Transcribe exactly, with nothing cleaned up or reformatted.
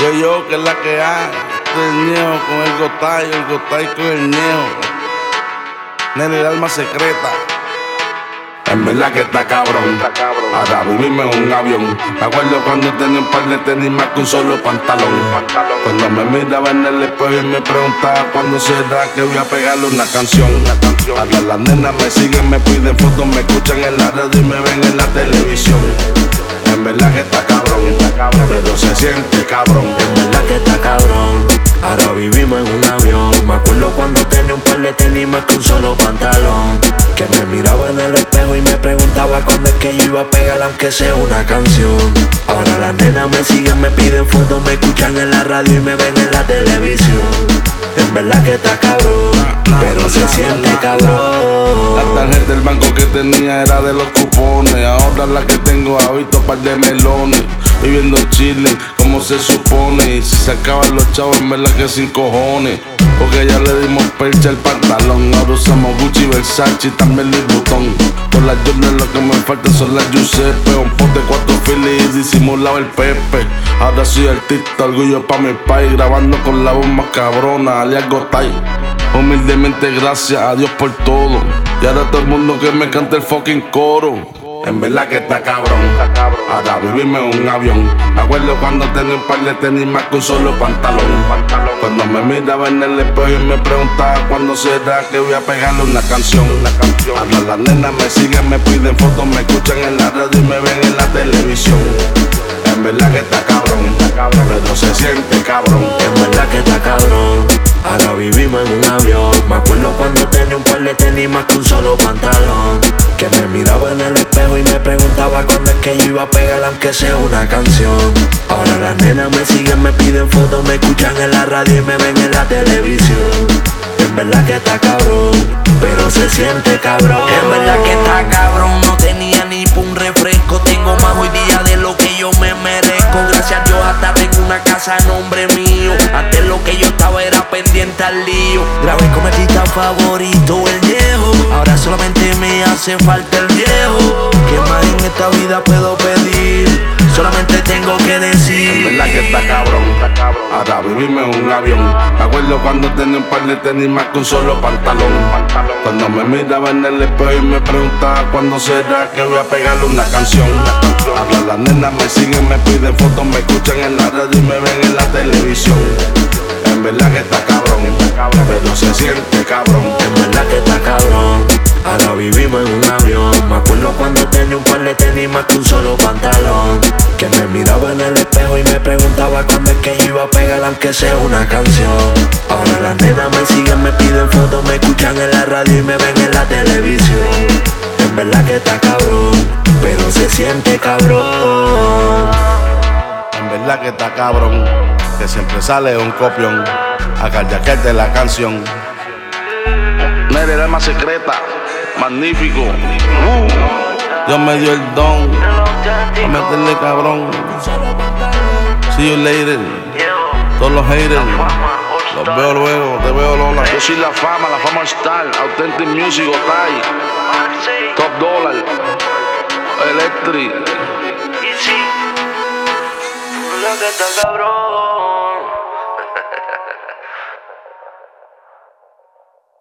Yo, yo, que es la que hay. Este es el Ñejo con el Gotay, el Gotay con el Ñejo. Nene, el alma secreta. En verdad que está cabrón, ahora vivirme en un avión. Me acuerdo cuando tenía un par de tenis más que un solo pantalón. Cuando me miraba en el espejo y me preguntaba cuándo será que voy a pegarle una canción. Ahora las nenas me siguen, me piden fotos, me escuchan en la radio y me ven en la televisión. En verdad que está cabrón, pero se siente cabrón. En verdad que está cabrón, ahora vivimos en un avión. Me acuerdo cuando tenía un par de tenis más que un solo pantalón. Que me miraba en el espejo y me preguntaba cuándo es que yo iba a pegar aunque sea una canción. Ahora las nenas me siguen, me piden fotos, me escuchan en la radio y me ven en la televisión. En verdad que está cabrón, pero se siente cabrón. La tarjeta del banco que tenía era de los cupones. Ahora la que tengo ha visto par de melones. Viviendo Chile como se supone. Y si se acaban los chavos, en verdad que sin cojones. Porque ya le dimos percha al pantalón. Ahora usamos Gucci, Versace y también Louis Vuitton. Por las Jordan lo que me falta son las Giuseppe. Un pote, cuatro filis y disimulado el Pepe. Ahora soy artista, orgullo pa' mi país. Grabando con la voz más cabrona, alias Gotay. Humildemente gracias a Dios por todo. Y ahora todo el mundo que me cante el fucking coro. En verdad que está cabrón, ahora vivirme en un avión. Me acuerdo cuando tenía un par de tenis más que un solo pantalón. Cuando me miraba en el espejo y me preguntaba cuándo será que voy a pegarle una canción. Ahora las nenas me siguen, me piden fotos, me escuchan en la radio y me ven en la televisión. En verdad que está cabrón, pero se siente cabrón. En verdad que está cabrón, ahora vivimos en un avión. Me acuerdo cuando tenía un par de tenis más que un solo pantalón. Que me miraba en el espejo y me preguntaba cuándo es que yo iba a pegar aunque sea una canción. Ahora las nenas me siguen, me piden fotos, me escuchan en la radio y me ven en la televisión. En verdad que está cabrón, pero se siente cabrón. En verdad que está cabrón, no tenía ni pa' un refresco. Tengo más hoy día de lo que yo me merezco. Gracias a Dios hasta tengo una casa a nombre mío. Antes lo que yo estaba era pendiente al lío. Grabé con mi artista favorito, el Ñejo. Ahora solamente me hace falta el viejo. ¿Qué más en esta vida puedo pedir? Solamente tengo que decir. En verdad que está cabrón, ahora vivirme en un avión. Me acuerdo cuando tenía un par de tenis más que un solo pantalón. Cuando me miraba en el espejo y me preguntaba cuándo será que voy a pegarle una canción. Ahora las nenas me siguen, me piden fotos, me escuchan en la radio y me ven en la televisión. En verdad que está cabrón, pero se siente cabrón. En verdad que está cabrón, ahora vivimos en un avión. Me acuerdo cuando tenía un par de tenis más que un solo pantalón. Que me miraba en el espejo y me preguntaba cuándo es que yo iba a pegar aunque sea una canción. Ahora las nenas me siguen, me piden fotos, me escuchan en la radio y me ven en la televisión. En verdad que está cabrón, pero se siente cabrón. En verdad que está cabrón, que siempre sale un copión a carjaquete la canción. Nere, el alma secreta, magnífico. Uh, Dios me dio el don a meterle cabrón. See you later. Todos los haters, los veo luego, te veo Lola. Yo soy la fama, la fama star, Authentic Music, Gotay, Top Dollar, Electric. Lo que está cabrón.